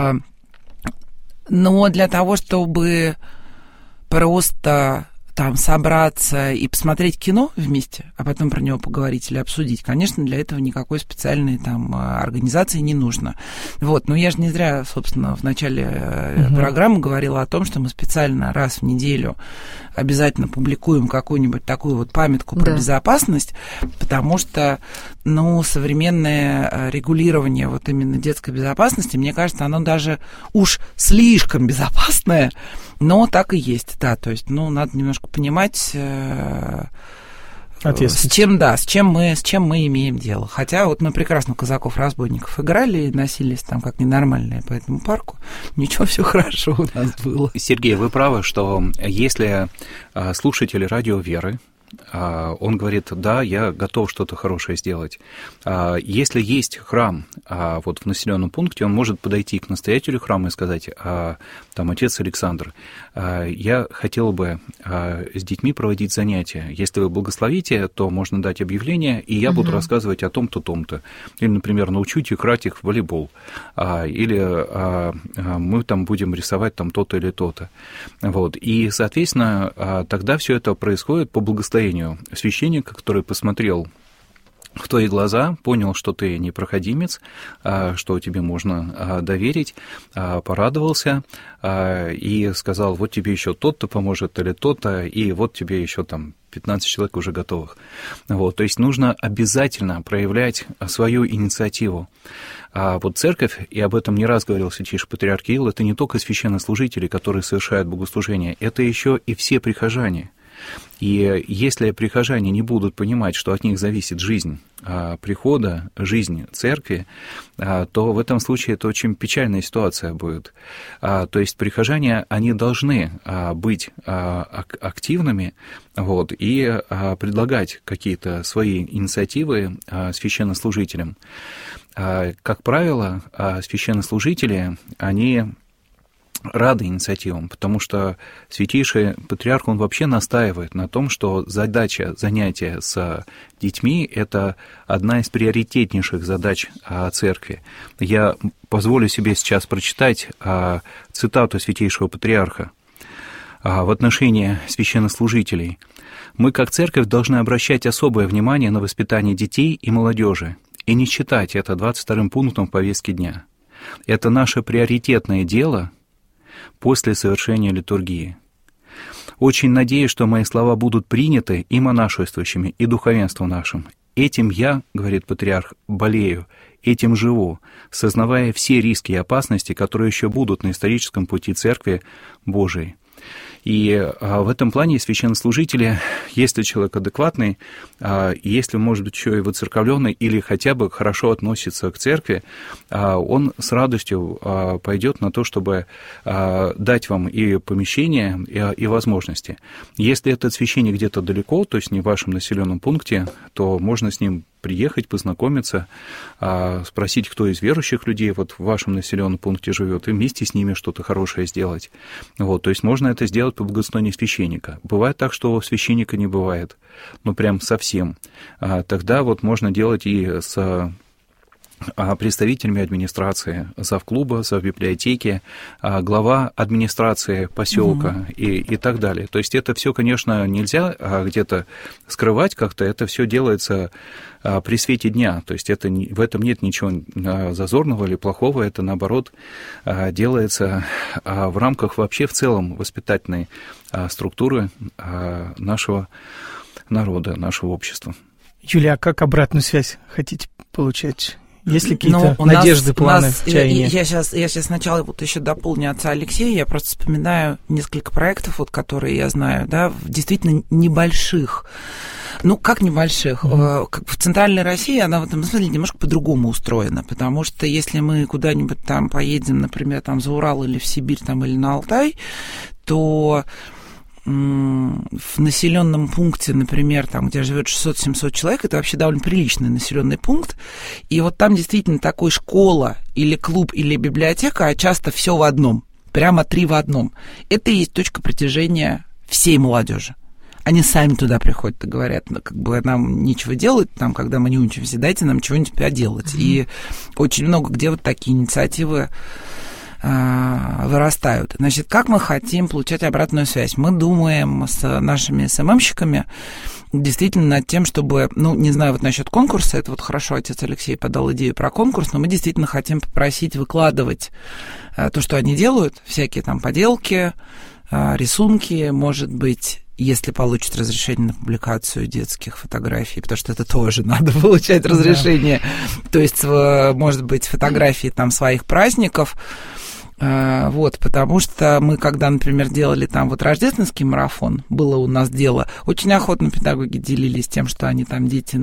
Но для того, чтобы просто там собраться и посмотреть кино вместе, а потом про него поговорить или обсудить, конечно, для этого никакой специальной там организации не нужно. Вот, но я же не зря, собственно, в начале программы говорила о том, что мы специально раз в неделю обязательно публикуем какую-нибудь такую вот памятку про безопасность, потому что, современное регулирование вот именно детской безопасности, мне кажется, оно даже уж слишком безопасное, но так и есть, да, то есть, надо немножко понимать, с чем мы имеем дело. Хотя вот мы прекрасно казаков-разбойников играли и носились там как ненормальные по этому парку. Ничего, все хорошо у нас было. Сергей, вы правы, что если слушатели радио Веры, он говорит, да, я готов что-то хорошее сделать. Если есть храм вот в населенном пункте, он может подойти к настоятелю храма и сказать, там, отец Александр, я хотел бы с детьми проводить занятия. Если вы благословите, то можно дать объявление, и я буду рассказывать о том-то, том-то. Или, например, научить играть их в волейбол. Или мы там будем рисовать там то-то или то-то. Вот. И, соответственно, тогда все это происходит по благословению священника, который посмотрел в твои глаза, понял, что ты непроходимец, что тебе можно доверить, порадовался и сказал, вот тебе еще тот-то поможет или тот-то, и вот тебе еще там 15 человек уже готовых. Вот, то есть нужно обязательно проявлять свою инициативу. Вот церковь, и об этом не раз говорил святейший патриарх Кирилл, это не только священнослужители, которые совершают богослужение, это еще и все прихожане. И если прихожане не будут понимать, что от них зависит жизнь прихода, жизнь церкви, то в этом случае это очень печальная ситуация будет. То есть прихожане, они должны быть активными, вот, и предлагать какие-то свои инициативы священнослужителям. Как правило, священнослужители, они рады инициативам, потому что Святейший Патриарх, он вообще настаивает на том, что задача занятия с детьми – это одна из приоритетнейших задач Церкви. Я позволю себе сейчас прочитать цитату Святейшего Патриарха в отношении священнослужителей. «Мы, как Церковь, должны обращать особое внимание на воспитание детей и молодежи и не считать это 22-м пунктом повестки дня. Это наше приоритетное дело после совершения литургии. Очень надеюсь, что мои слова будут приняты и монашествующими, и духовенством нашим. Этим я, — говорит патриарх, — болею, этим живу, сознавая все риски и опасности, которые еще будут на историческом пути Церкви Божией». И в этом плане священнослужители, если человек адекватный, если, может быть, еще и воцерковленный или хотя бы хорошо относится к церкви, он с радостью пойдет на то, чтобы дать вам и помещение, и возможности. Если этот священник где-то далеко, то есть не в вашем населенном пункте, то можно с ним приехать, познакомиться, спросить, кто из верующих людей вот в вашем населенном пункте живет, и вместе с ними что-то хорошее сделать. Вот, то есть можно это сделать по благословению священника. Бывает так, что священника не бывает, ну прям совсем. Тогда вот можно делать и с представителями администрации, завклуба, завбиблиотеки, глава администрации поселка и так далее. То есть это все, конечно, нельзя где-то скрывать как-то, это все делается при свете дня. То есть это, в этом нет ничего зазорного или плохого, это, наоборот, делается в рамках вообще в целом воспитательной структуры нашего народа, нашего общества. Юлия, а как обратную связь хотите получать? Есть ли какие-то надежды, планы, чаяния? Я сейчас сначала вот еще дополню отца Алексея. Я просто вспоминаю несколько проектов, вот, которые я знаю, да, действительно небольших. Ну, как небольших? Как в Центральной России она в этом смысле немножко по-другому устроена, потому что если мы куда-нибудь там поедем, например, там за Урал или в Сибирь, там, или на Алтай, то в населенном пункте, например, там, где живет 600-700 человек, это вообще довольно приличный населенный пункт, и вот там действительно такой школа или клуб или библиотека, а часто все в одном, прямо 3 в одном. Это и есть точка притяжения всей молодежи. Они сами туда приходят и говорят, ну, как бы нам нечего делать, там, когда мы не учимся, дайте нам чего-нибудь поделать. И очень много где вот такие инициативы вырастают. Значит, как мы хотим получать обратную связь? Мы думаем с нашими СММщиками действительно над тем, чтобы, ну, не знаю, вот насчет конкурса, это вот хорошо, отец Алексей подал идею про конкурс, но мы действительно хотим попросить выкладывать то, что они делают, всякие там поделки, рисунки, может быть, если получат разрешение на публикацию детских фотографий, потому что это тоже надо получать разрешение, то есть, может быть, фотографии там своих праздников. Вот, потому что мы, когда, например, делали там вот рождественский марафон, было у нас дело, очень охотно педагоги делились тем, что они там дети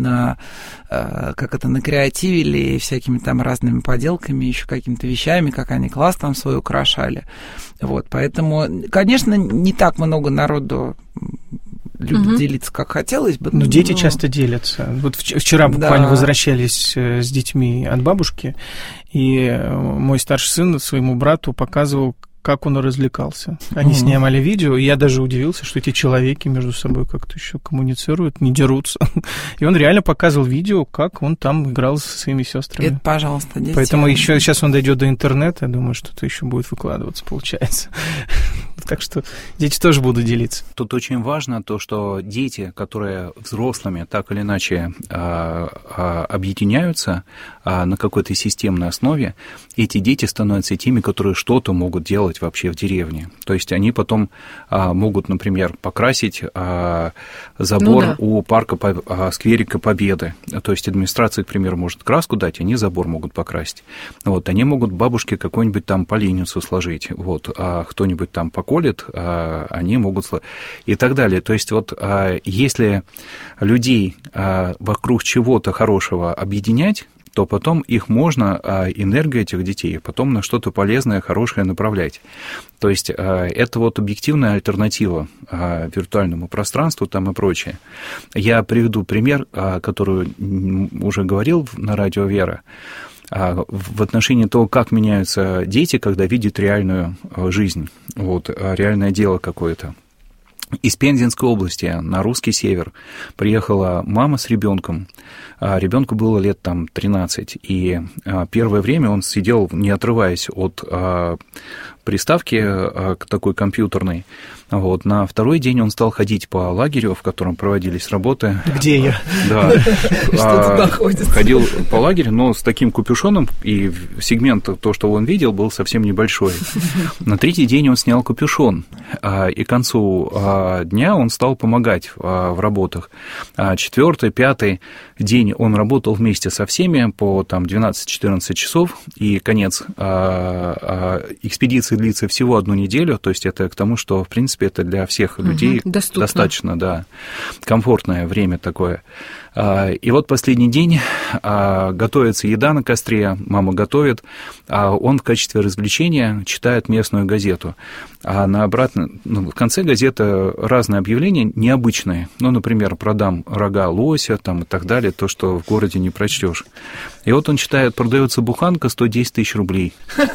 накреативили всякими там разными поделками, еще какими-то вещами, как они класс там свой украшали. Вот, поэтому, конечно, не так много народу любят делиться, как хотелось бы. Но дети часто делятся. Вот вчера буквально возвращались с детьми от бабушки, и мой старший сын своему брату показывал, как он развлекался. Они снимали видео, и я даже удивился, что эти человеки между собой как-то еще коммуницируют, не дерутся. И он реально показывал видео, как он там играл со своими сестрами. Это, пожалуйста, дети. Поэтому еще сейчас он дойдет до интернета, я думаю, что-то еще будет выкладываться, получается. Так что дети тоже будут делиться. Тут очень важно то, что дети, которые взрослыми так или иначе объединяются на какой-то системной основе, эти дети становятся теми, которые что-то могут делать вообще в деревне. То есть они потом могут, например, покрасить забор у парка скверика Победы. То есть администрация, к примеру, может краску дать, они забор могут покрасить. Вот, они могут бабушке какую-нибудь там поленницу сложить, вот, а кто-нибудь там поколет, они могут и так далее. То есть вот если людей вокруг чего-то хорошего объединять, то потом их можно, энергию этих детей, потом на что-то полезное, хорошее направлять. То есть это вот объективная альтернатива виртуальному пространству там и прочее. Я приведу пример, который уже говорил на радио «Вера». в отношении того, как меняются дети, когда видят реальную жизнь, вот, реальное дело какое-то. Из Пензенской области на русский север приехала мама с ребенком. Ребенку было лет 13, и первое время он сидел, не отрываясь от приставки такой компьютерной. Вот. На второй день он стал ходить по лагерю, в котором проводились работы. Где я? Да. Что туда ходит? Ходил по лагерю, но с таким капюшоном, и сегмент, то, что он видел, был совсем небольшой. На третий день он снял капюшон, и к концу дня он стал помогать в работах. Четвертый, пятый день он работал вместе со всеми по 12-14 часов, и конец экспедиции длится всего 1 неделю, то есть это к тому, что, в принципе, это для всех людей достаточно, да, комфортное время такое. И вот последний день готовится еда на костре, мама готовит, а он в качестве развлечения читает местную газету. А в конце газеты разные объявления необычные. Ну, например, продам рога лося и так далее, то, что в городе не прочтешь. И вот он читает, продается буханка 110 тысяч рублей.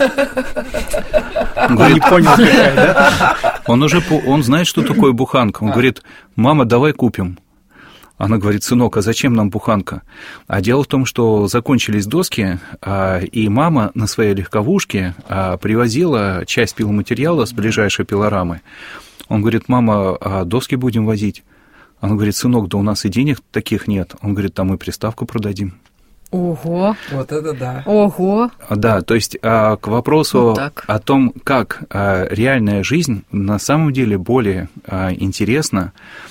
Он не понял, какая, да? Он знает, что такое буханка. Он говорит: мама, давай купим. Она говорит: сынок, а зачем нам буханка? А дело в том, что закончились доски, и мама на своей легковушке привозила часть пиломатериала с ближайшей пилорамы. Он говорит: мама, а доски будем возить? Она говорит: сынок, да у нас и денег таких нет. Он говорит: там мы приставку продадим. Ого! Вот это да! Ого! Да, то есть к вопросу о том, как реальная жизнь на самом деле более интересна,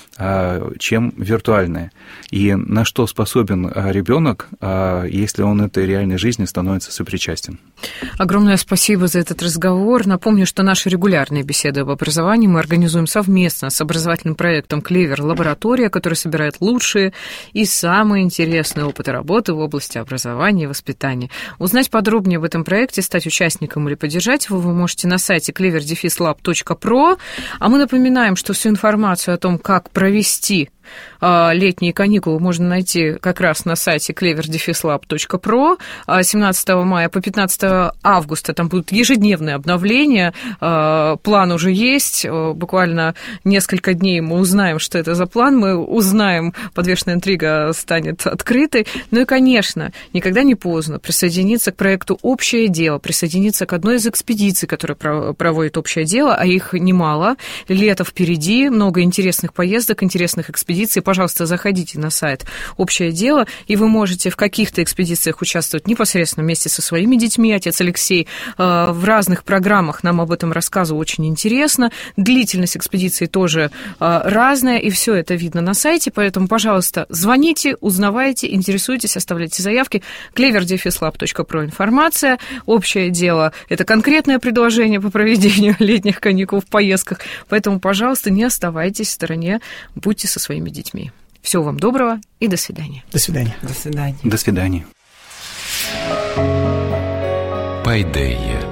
чем виртуальная. И на что способен ребенок, если он этой реальной жизни становится сопричастен. Огромное спасибо за этот разговор. Напомню, что наши регулярные беседы об образовании мы организуем совместно с образовательным проектом «Клевер Лаборатория», который собирает лучшие и самые интересные опыты работы в области образования и воспитания. Узнать подробнее об этом проекте, стать участником или поддержать его вы можете на сайте clever-lab.pro. А мы напоминаем, что всю информацию о том, как провести летние каникулы можно найти как раз на сайте clever-lab.pro. 17 мая по 15 августа там будут ежедневные обновления. План уже есть. Буквально несколько дней мы узнаем, что это за план. Мы узнаем, подвешенная интрига станет открытой. Ну и, конечно, никогда не поздно присоединиться к проекту «Общее дело», присоединиться к одной из экспедиций, которые проводит «Общее дело», а их немало. Лето впереди, много интересных поездок, интересных экспедиций. Пожалуйста, заходите на сайт «Общее дело», и вы можете в каких-то экспедициях участвовать непосредственно вместе со своими детьми. Отец Алексей в разных программах нам об этом рассказывал, очень интересно. Длительность экспедиции тоже разная, и все это видно на сайте, поэтому, пожалуйста, звоните, узнавайте, интересуйтесь, оставляйте заявки. clever-lab.pro информация. «Общее дело» — это конкретное предложение по проведению летних каникул в поездках, поэтому, пожалуйста, не оставайтесь в стороне, будьте со своими детьми. Всего вам доброго и до свидания. До свидания. До свидания. До свидания. Пайдея.